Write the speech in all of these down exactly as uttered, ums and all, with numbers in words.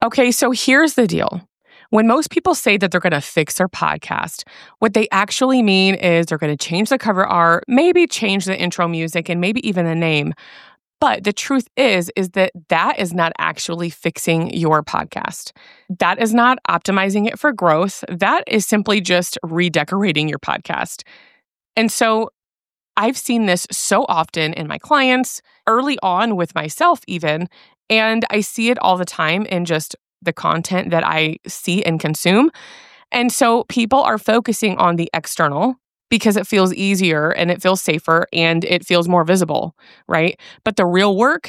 Okay, so here's the deal. When most people say that they're going to fix their podcast, what they actually mean is they're going to change the cover art, maybe change the intro music, and maybe even the name. But the truth is, is that that is not actually fixing your podcast. That is not optimizing it for growth. That is simply just redecorating your podcast. And so I've seen this so often in my clients, early on with myself even, and I see it all the time in just the content that I see and consume. And so people are focusing on the external because it feels easier and it feels safer and it feels more visible, right? But the real work,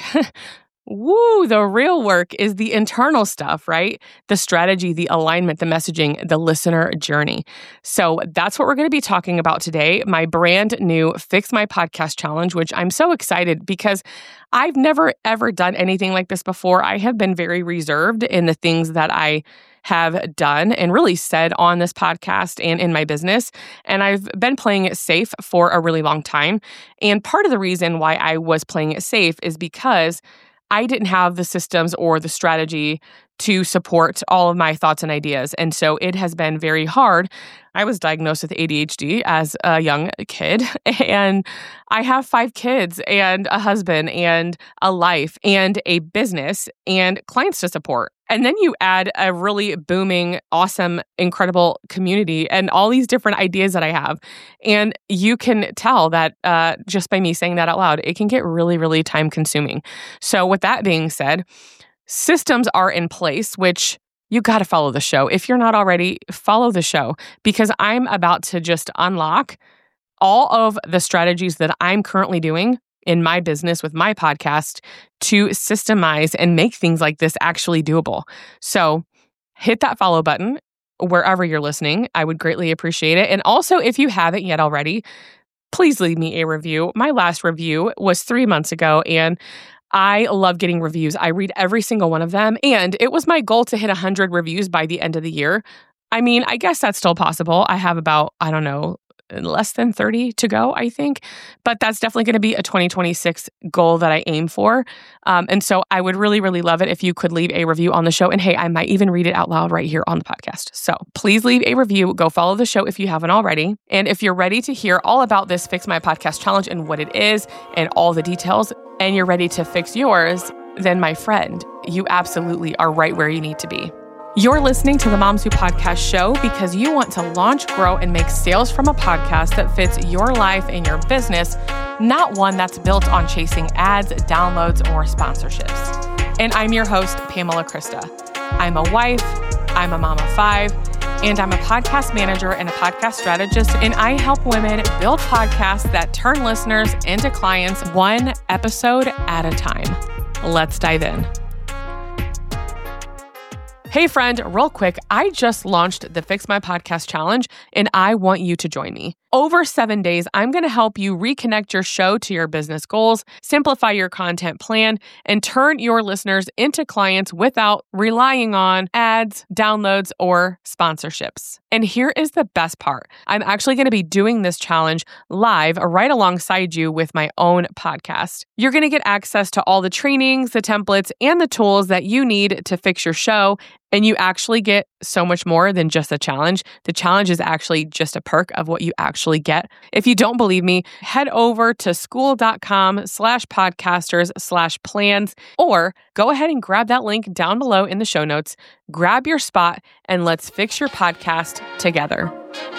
woo, the real work is the internal stuff, right? The strategy, the alignment, the messaging, the listener journey. So that's what we're going to be talking about today. My brand new Fix My Podcast Challenge, which I'm so excited because I've never ever done anything like this before. I have been very reserved in the things that I have done and really said on this podcast and in my business. And I've been playing it safe for a really long time. And part of the reason why I was playing it safe is because I didn't have the systems or the strategy to support all of my thoughts and ideas. And so it has been very hard. I was diagnosed with A D H D as a young kid, and I have five kids and a husband and a life and a business and clients to support. And then you add a really booming, awesome, incredible community and all these different ideas that I have. And you can tell that uh, just by me saying that out loud, it can get really, really time consuming. So with that being said, systems are in place, which you got to follow the show. If you're not already, follow the show because I'm about to just unlock all of the strategies that I'm currently doing in my business with my podcast to systemize and make things like this actually doable. So hit that follow button wherever you're listening. I would greatly appreciate it. And also, if you haven't yet already, please leave me a review. My last review was three months ago, and I love getting reviews. I read every single one of them, and it was my goal to hit one hundred reviews by the end of the year. I mean, I guess that's still possible. I have about, I don't know, less than thirty to go, I think. But that's definitely going to be a twenty twenty-six goal that I aim for. Um, and so I would really, really love it if you could leave a review on the show. And hey, I might even read it out loud right here on the podcast. So please leave a review. Go follow the show if you haven't already. And if you're ready to hear all about this Fix My Podcast Challenge and what it is and all the details, and you're ready to fix yours, then my friend, you absolutely are right where you need to be. You're listening to the Moms Who Podcast show because you want to launch, grow, and make sales from a podcast that fits your life and your business, not one that's built on chasing ads, downloads, or sponsorships. And I'm your host, Pamela Krista. I'm a wife, I'm a mom of five, and I'm a podcast manager and a podcast strategist, and I help women build podcasts that turn listeners into clients one episode at a time. Let's dive in. Hey friend, real quick, I just launched the Fix My Podcast Challenge, and I want you to join me. Over seven days, I'm going to help you reconnect your show to your business goals, simplify your content plan, and turn your listeners into clients without relying on ads, downloads, or sponsorships. And here is the best part. I'm actually going to be doing this challenge live right alongside you with my own podcast. You're going to get access to all the trainings, the templates, and the tools that you need to fix your show. And you actually get so much more than just a challenge. The challenge is actually just a perk of what you actually get. If you don't believe me, head over to school.com slash podcasters slash plans, or go ahead and grab that link down below in the show notes, grab your spot, and let's fix your podcast together.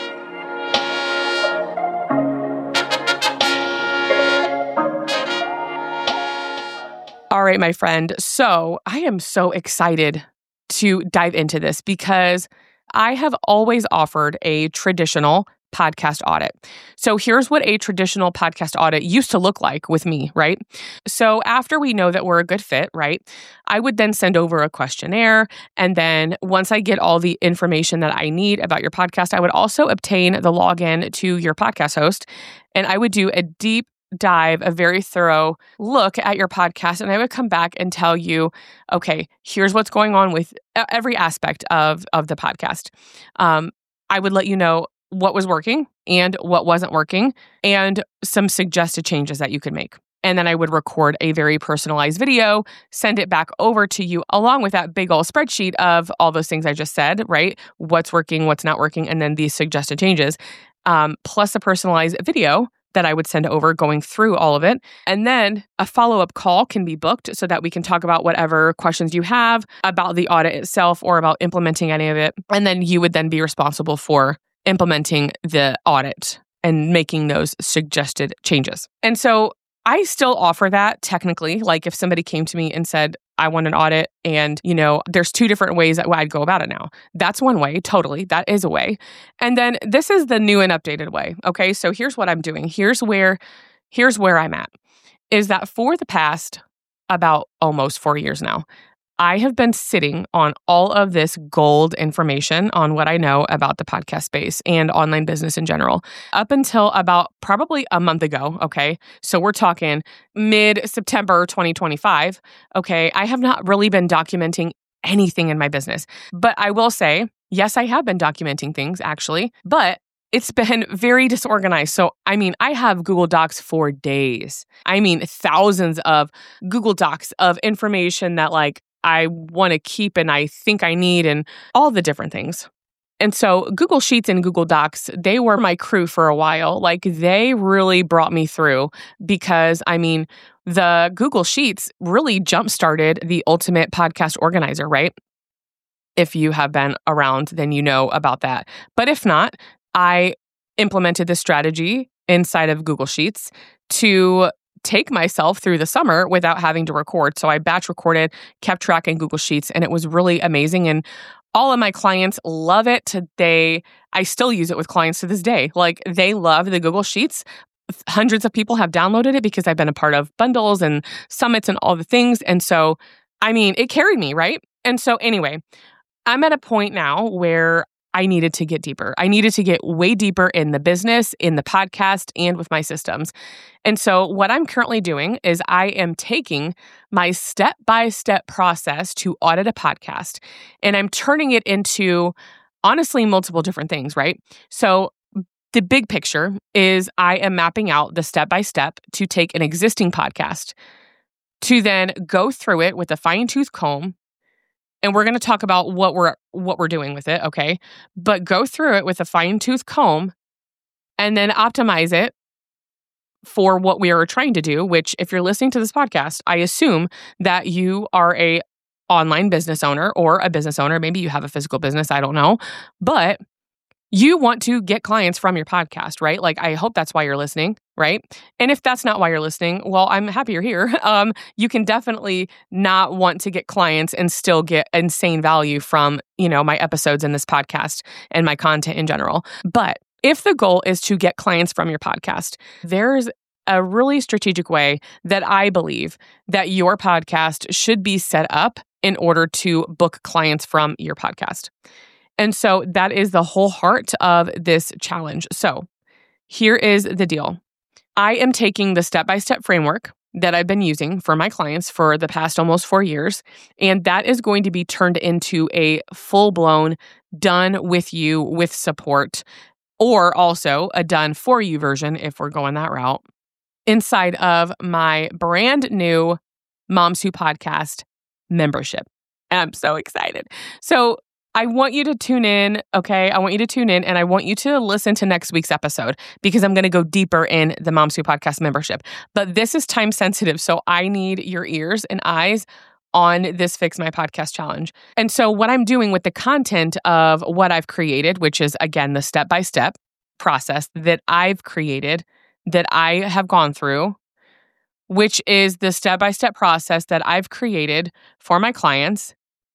All right, my friend. So I am so excited to dive into this because I have always offered a traditional podcast audit. So here's what a traditional podcast audit used to look like with me, right? So after we know that we're a good fit, right, I would then send over a questionnaire. And then once I get all the information that I need about your podcast, I would also obtain the login to your podcast host. And I would do a deep dive, a very thorough look at your podcast, and I would come back and tell you, okay, here's what's going on with every aspect of, of the podcast. Um, I would let you know what was working and what wasn't working and some suggested changes that you could make. And then I would record a very personalized video, send it back over to you along with that big old spreadsheet of all those things I just said, right? What's working, what's not working, and then these suggested changes, um, plus a personalized video that I would send over going through all of it. And then a follow-up call can be booked so that we can talk about whatever questions you have about the audit itself or about implementing any of it. And then you would then be responsible for implementing the audit and making those suggested changes. And so I still offer that technically. Like if somebody came to me and said, I want an audit and, you know, there's two different ways that I'd go about it now. That's one way, totally. That is a way. And then this is the new and updated way. Okay, so here's what I'm doing. Here's where, here's where I'm at. Is that for the past about almost four years now, I have been sitting on all of this gold information on what I know about the podcast space and online business in general up until about probably a month ago. Okay. So we're talking mid-September twenty twenty-five. Okay. I have not really been documenting anything in my business, but I will say, yes, I have been documenting things actually, but it's been very disorganized. So, I mean, I have Google Docs for days. I mean, thousands of Google Docs of information that like I want to keep and I think I need and all the different things. And so Google Sheets and Google Docs, they were my crew for a while. Like they really brought me through because I mean, the Google Sheets really jump-started the ultimate podcast organizer, right? If you have been around, then you know about that. But if not, I implemented this strategy inside of Google Sheets to take myself through the summer without having to record. So I batch recorded, kept track in Google Sheets, and it was really amazing. And all of my clients love it. They, I still use it with clients to this day. Like they love the Google Sheets. Hundreds of people have downloaded it because I've been a part of bundles and summits and all the things. And so, I mean, it carried me, right? And so anyway, I'm at a point now where I needed to get deeper. I needed to get way deeper in the business, in the podcast, and with my systems. And so what I'm currently doing is I am taking my step-by-step process to audit a podcast, and I'm turning it into, honestly, multiple different things, right? So the big picture is I am mapping out the step-by-step to take an existing podcast, to then go through it with a fine-tooth comb. And we're going to talk about what we're what we're doing with it, okay? But go through it with a fine-tooth comb and then optimize it for what we are trying to do, which if you're listening to this podcast, I assume that you are a online business owner or a business owner. Maybe you have a physical business, I don't know. But you want to get clients from your podcast, right? Like, I hope that's why you're listening, right? And if that's not why you're listening, well, I'm happy you're here. Um, you can definitely not want to get clients and still get insane value from, you know, my episodes in this podcast and my content in general. But if the goal is to get clients from your podcast, there's a really strategic way that I believe that your podcast should be set up in order to book clients from your podcast. And so that is the whole heart of this challenge. So here is the deal. I am taking the step-by-step framework that I've been using for my clients for the past almost four years, and that is going to be turned into a full-blown done with you with support, or also a done for you version if we're going that route, inside of my brand new Moms Who Podcast membership. And I'm so excited. So I want you to tune in, okay? I want you to tune in and I want you to listen to next week's episode because I'm going to go deeper in the Moms Who Podcast membership. But this is time sensitive, so I need your ears and eyes on this Fix My Podcast challenge. And so what I'm doing with the content of what I've created, which is, again, the step-by-step process that I've created, that I have gone through, which is the step-by-step process that I've created for my clients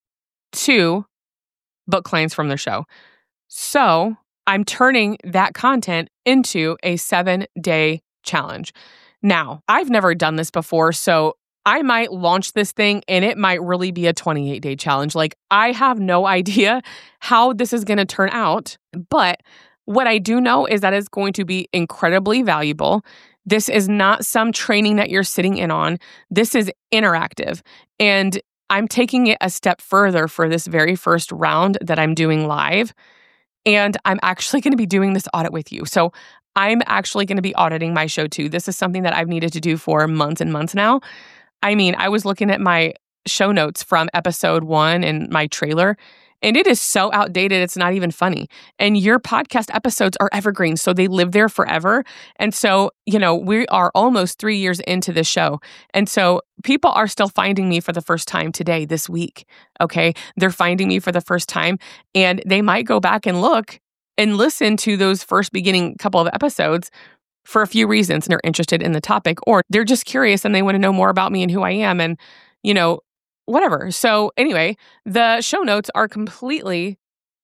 to book clients from their show. So I'm turning that content into a seven-day challenge. Now, I've never done this before, so I might launch this thing and it might really be a twenty-eight day challenge. Like, I have no idea how this is going to turn out, but what I do know is that it's going to be incredibly valuable. This is not some training that you're sitting in on. This is interactive. And I'm taking it a step further for this very first round that I'm doing live. And I'm actually going to be doing this audit with you. So I'm actually going to be auditing my show too. This is something that I've needed to do for months and months now. I mean, I was looking at my show notes from episode one and my trailer, and it is so outdated, it's not even funny. And your podcast episodes are evergreen, so they live there forever. And so, you know, we are almost three years into the show. And so people are still finding me for the first time today, this week, okay? They're finding me for the first time, and they might go back and look and listen to those first beginning couple of episodes for a few reasons, and they're interested in the topic, or they're just curious and they want to know more about me and who I am and, you know, whatever. So anyway, the show notes are completely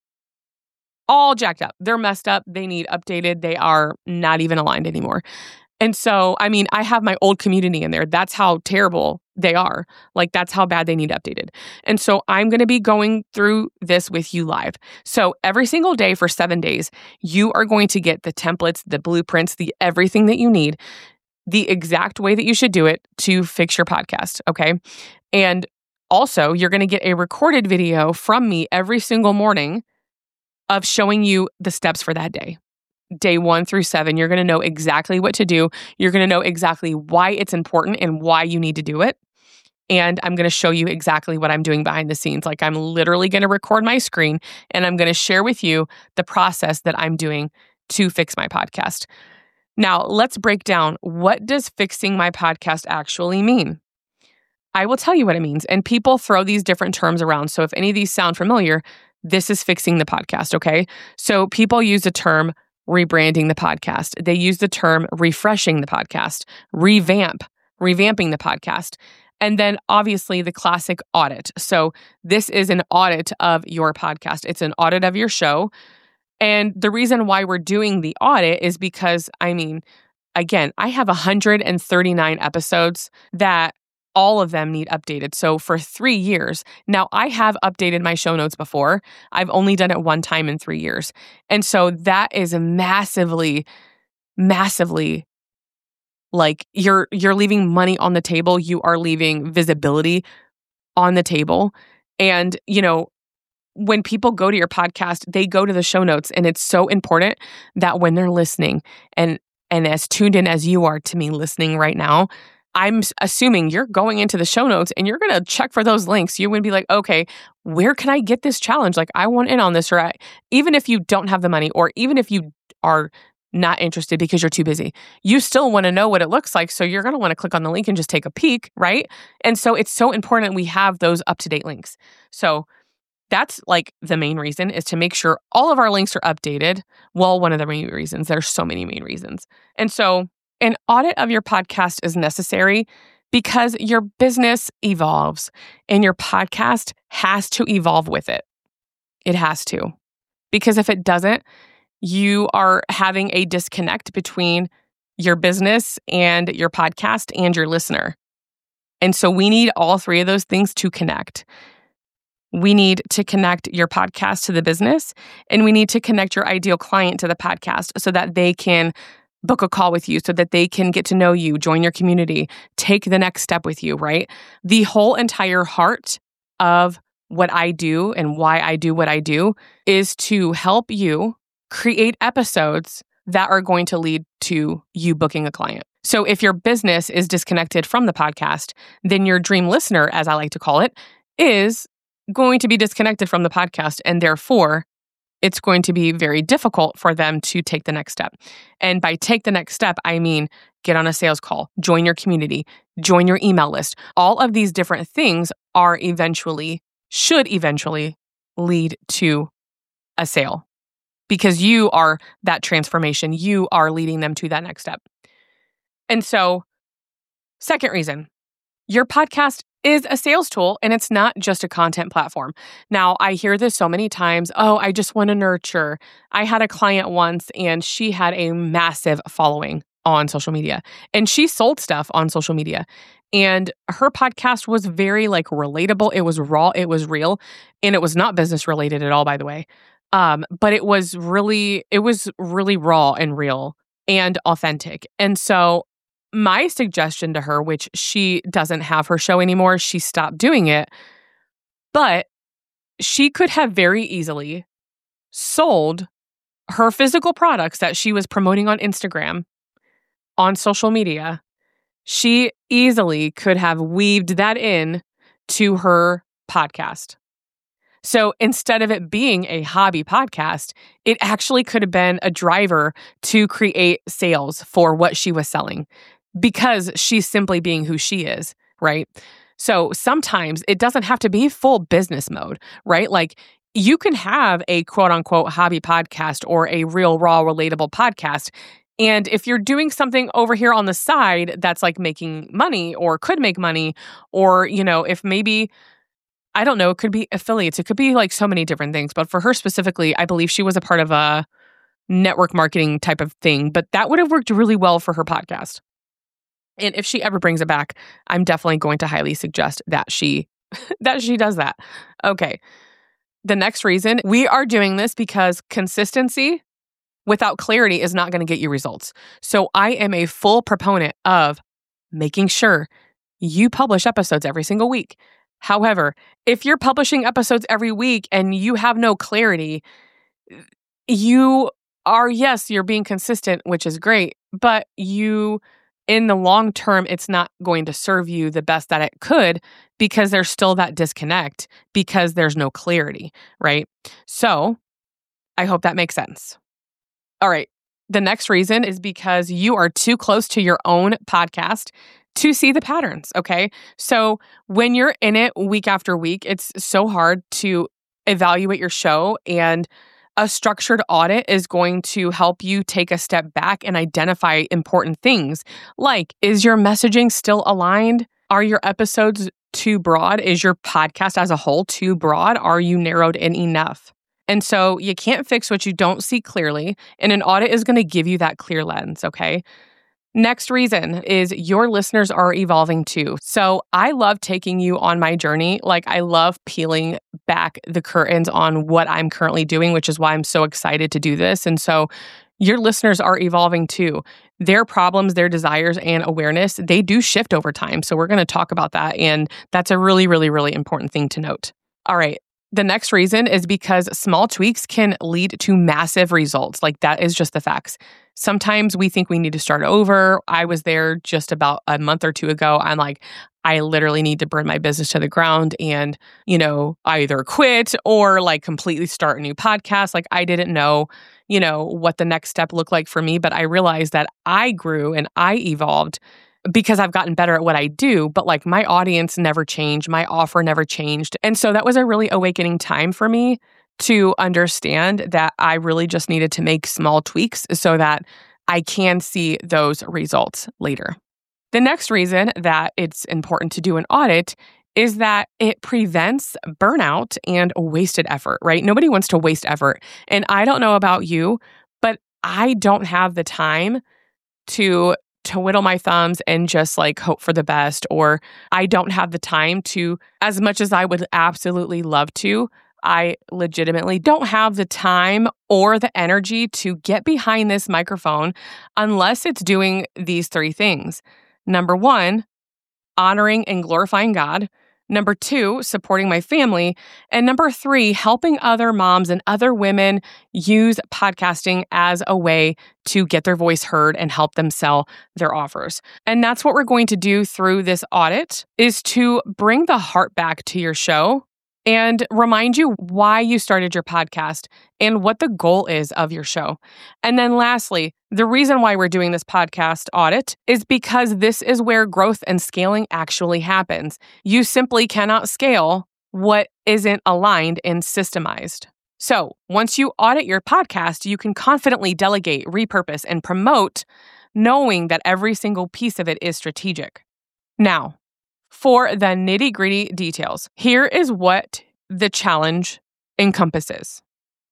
all jacked up. They're messed up. They need updated. They are not even aligned anymore. And so, I mean, I have my old community in there. That's how terrible they are. Like, that's how bad they need updated. And so I'm going to be going through this with you live. So every single day for seven days, you are going to get the templates, the blueprints, the everything that you need, the exact way that you should do it to fix your podcast. Okay. And also, you're going to get a recorded video from me every single morning of showing you the steps for that day. Day one through seven, you're going to know exactly what to do. You're going to know exactly why it's important and why you need to do it. And I'm going to show you exactly what I'm doing behind the scenes. Like, I'm literally going to record my screen and I'm going to share with you the process that I'm doing to fix my podcast. Now, let's break down, what does fixing my podcast actually mean? I will tell you what it means. And people throw these different terms around. So if any of these sound familiar, this is fixing the podcast, okay? So people use the term rebranding the podcast. They use the term refreshing the podcast, revamp, revamping the podcast. And then obviously the classic audit. So this is an audit of your podcast. It's an audit of your show. And the reason why we're doing the audit is because, I mean, again, I have one hundred thirty-nine episodes that all of them need updated. So for three years, now I have updated my show notes before. I've only done it one time in three years. And so that is massively, massively, like, you're you're leaving money on the table. You are leaving visibility on the table. And, you know, when people go to your podcast, they go to the show notes. And it's so important that when they're listening and and as tuned in as you are to me listening right now, I'm assuming you're going into the show notes and you're going to check for those links. You're going to be like, okay, where can I get this challenge? Like, I want in on this, or I, even if you don't have the money, or even if you are not interested because you're too busy, you still want to know what it looks like. So you're going to want to click on the link and just take a peek, right? And so it's so important we have those up-to-date links. So that's like the main reason, is to make sure all of our links are updated. Well, one of the main reasons. There's so many main reasons. And so an audit of your podcast is necessary because your business evolves and your podcast has to evolve with it. It has to. Because if it doesn't, you are having a disconnect between your business and your podcast and your listener. And so we need all three of those things to connect. We need to connect your podcast to the business, and we need to connect your ideal client to the podcast so that they can book a call with you, so that they can get to know you, join your community, take the next step with you, right? The whole entire heart of what I do and why I do what I do is to help you create episodes that are going to lead to you booking a client. So if your business is disconnected from the podcast, then your dream listener, as I like to call it, is going to be disconnected from the podcast, and therefore it's going to be very difficult for them to take the next step. And by take the next step, I mean get on a sales call, join your community, join your email list. All of these different things are eventually, should eventually lead to a sale, because you are that transformation. You are leading them to that next step. And so, second reason, your podcast is a sales tool, and it's not just a content platform. Now, I hear this so many times. Oh, I just want to nurture. I had a client once, and she had a massive following on social media, and she sold stuff on social media. And her podcast was very like relatable. It was raw. It was real. And it was not business related at all, by the way. Um, but it was really, it was really raw and real and authentic. And so my suggestion to her, which she doesn't have her show anymore, she stopped doing it, but she could have very easily sold her physical products that she was promoting on Instagram, on social media, she easily could have weaved that in to her podcast. So instead of it being a hobby podcast, it actually could have been a driver to create sales for what she was selling because she's simply being who she is, right? So sometimes it doesn't have to be full business mode, right? Like you can have a quote unquote hobby podcast or a real, raw, relatable podcast. And if you're doing something over here on the side that's like making money or could make money, or, you know, if maybe, I don't know, it could be affiliates, it could be like so many different things. But for her specifically, I believe she was a part of a network marketing type of thing, but that would have worked really well for her podcast. And if she ever brings it back, I'm definitely going to highly suggest that she that she does that. Okay. The next reason we are doing this because consistency without clarity is not going to get you results. So I am a full proponent of making sure you publish episodes every single week. However, if you're publishing episodes every week and you have no clarity, you are, yes, you're being consistent, which is great, but you, in the long term, it's not going to serve you the best that it could because there's still that disconnect because there's no clarity, right? So I hope that makes sense. All right. The next reason is because you are too close to your own podcast to see the patterns, okay? So when you're in it week after week, it's so hard to evaluate your show, and a structured audit is going to help you take a step back and identify important things. Like, is your messaging still aligned? Are your episodes too broad? Is your podcast as a whole too broad? Are you narrowed in enough? And so you can't fix what you don't see clearly, and an audit is going to give you that clear lens, okay? Next reason is your listeners are evolving too. So I love taking you on my journey. Like I love peeling back the curtains on what I'm currently doing, which is why I'm so excited to do this. And so your listeners are evolving too. Their problems, their desires, and awareness, they do shift over time. So we're going to talk about that. And that's a really, really, really important thing to note. All right. The next reason is because small tweaks can lead to massive results. Like that is just the facts. Sometimes we think we need to start over. I was there just about a month or two ago. I'm like, I literally need to burn my business to the ground and, you know, either quit or like completely start a new podcast. Like I didn't know, you know, what the next step looked like for me, but I realized that I grew and I evolved because I've gotten better at what I do, but like my audience never changed, my offer never changed. And so that was a really awakening time for me to understand that I really just needed to make small tweaks so that I can see those results later. The next reason that it's important to do an audit is that it prevents burnout and wasted effort, right? Nobody wants to waste effort. And I don't know about you, but I don't have the time to twiddle my thumbs and just like hope for the best, or I don't have the time to, as much as I would absolutely love to, I legitimately don't have the time or the energy to get behind this microphone unless it's doing these three things. Number one, honoring and glorifying God. Number two, supporting my family. And number three, helping other moms and other women use podcasting as a way to get their voice heard and help them sell their offers. And that's what we're going to do through this audit, is to bring the heart back to your show and remind you why you started your podcast and what the goal is of your show. And then lastly, the reason why we're doing this podcast audit is because this is where growth and scaling actually happens. You simply cannot scale what isn't aligned and systemized. So once you audit your podcast, you can confidently delegate, repurpose, and promote, knowing that every single piece of it is strategic. Now, for the nitty-gritty details, here is what the challenge encompasses.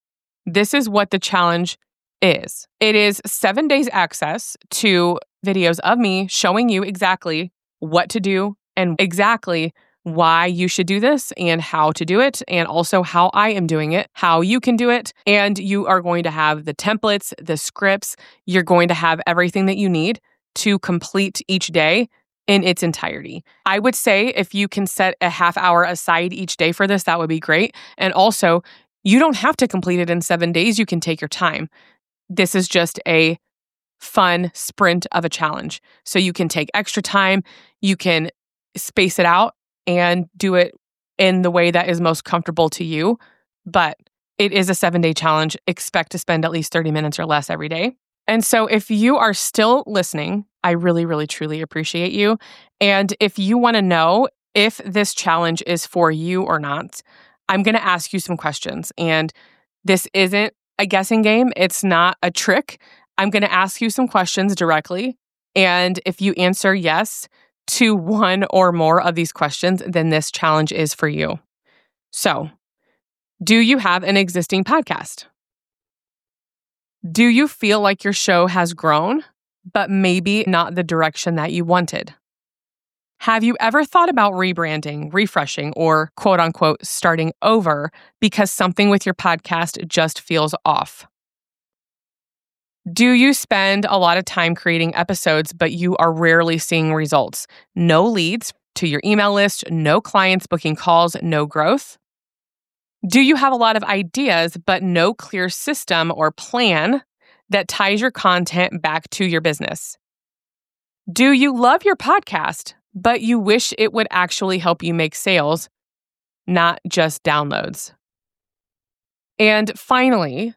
This is what the challenge is. It is seven days access to videos of me showing you exactly what to do and exactly why you should do this and how to do it, and also how I am doing it, how you can do it. And you are going to have the templates, the scripts. You're going to have everything that you need to complete each day in its entirety. I would say if you can set a half hour aside each day for this, that would be great. And also, You don't have to complete it in seven days. You can take your time. This is just a fun sprint of a challenge. So you can take extra time, you can space it out and do it in the way that is most comfortable to you. But it is a seven-day challenge. Expect to spend at least thirty minutes or less every day. And so if you are still listening, I really, really, truly appreciate you. And if you want to know if this challenge is for you or not, I'm going to ask you some questions. And this isn't a guessing game. It's not a trick. I'm going to ask you some questions directly. And if you answer yes to one or more of these questions, then this challenge is for you. So, do you have an existing podcast? Do you feel like your show has grown, but maybe not the direction that you wanted? Have you ever thought about rebranding, refreshing, or quote unquote starting over because something with your podcast just feels off? Do you spend a lot of time creating episodes, but you are rarely seeing results? No leads to your email list, no clients booking calls, no growth? Do you have a lot of ideas, but no clear system or plan that ties your content back to your business? Do you love your podcast, but you wish it would actually help you make sales, not just downloads? And finally,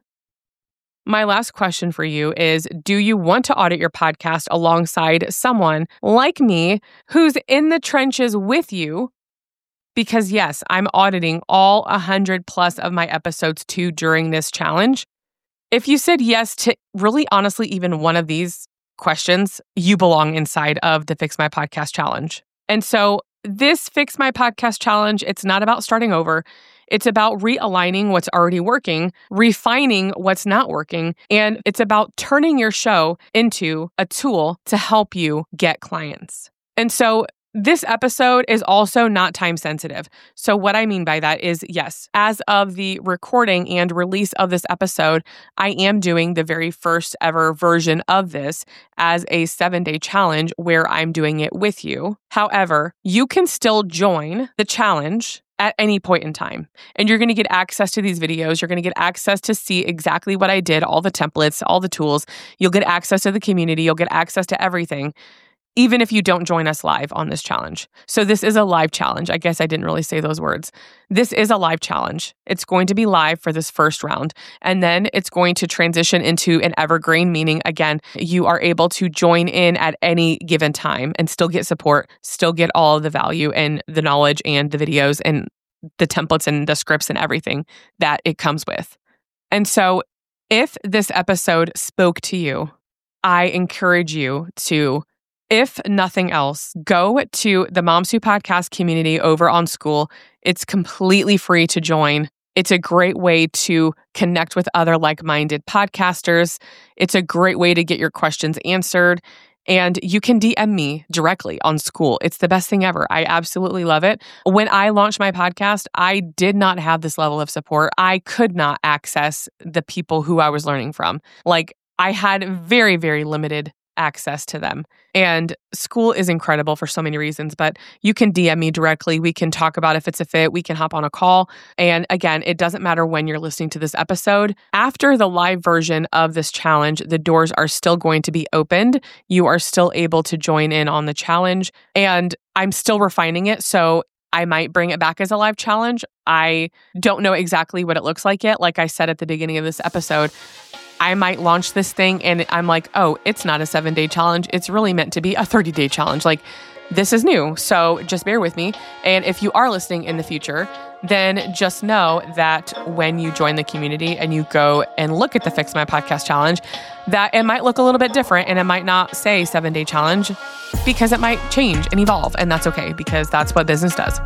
my last question for you is, do you want to audit your podcast alongside someone like me who's in the trenches with you? Because yes, I'm auditing all one hundred plus of my episodes too during this challenge. If you said yes to really honestly even one of these questions, you belong inside of the Fix My Podcast Challenge. And so this Fix My Podcast Challenge, it's not about starting over. It's about realigning what's already working, refining what's not working, and it's about turning your show into a tool to help you get clients. And so this episode is also not time sensitive. So what I mean by that is, yes, as of the recording and release of this episode, I am doing the very first ever version of this as a seven-day challenge where I'm doing it with you. However, you can still join the challenge at any point in time. And you're going to get access to these videos. You're going to get access to see exactly what I did, all the templates, all the tools. You'll get access to the community. You'll get access to everything, even if you don't join us live on this challenge. So this is a live challenge. I guess I didn't really say those words. This is a live challenge. It's going to be live for this first round. And then it's going to transition into an evergreen, meaning, again, you are able to join in at any given time and still get support, still get all of the value and the knowledge and the videos and the templates and the scripts and everything that it comes with. And so if this episode spoke to you, I encourage you to, if nothing else, go to the Moms Who Podcast community over on Skool. It's completely free to join. It's a great way to connect with other like-minded podcasters. It's a great way to get your questions answered. And you can D M me directly on Skool. It's the best thing ever. I absolutely love it. When I launched my podcast, I did not have this level of support. I could not access the people who I was learning from. Like, I had very, very limited access to them. And Skool is incredible for so many reasons, but you can D M me directly. We can talk about if it's a fit. We can hop on a call. And again, it doesn't matter when you're listening to this episode. After the live version of this challenge, the doors are still going to be opened. You are still able to join in on the challenge. And I'm still refining it. So I might bring it back as a live challenge. I don't know exactly what it looks like yet. Like I said at the beginning of this episode, I might launch this thing and I'm like, oh, it's not a seven-day challenge. It's really meant to be a thirty-day challenge. Like, this is new. So just bear with me. And if you are listening in the future, then just know that when you join the community and you go and look at the Fix My Podcast Challenge, that it might look a little bit different and it might not say seven-day challenge because it might change and evolve. And that's okay because that's what business does.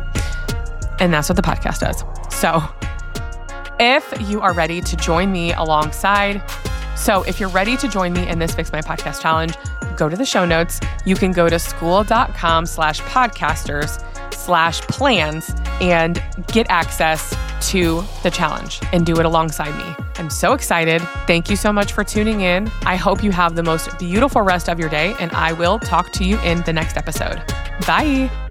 And that's what the podcast does. So if you are ready to join me alongside, so if you're ready to join me in this Fix My Podcast Challenge, go to the show notes. You can go to skool.com slash podcasters slash plans and get access to the challenge and do it alongside me. I'm so excited. Thank you so much for tuning in. I hope you have the most beautiful rest of your day, and I will talk to you in the next episode. Bye.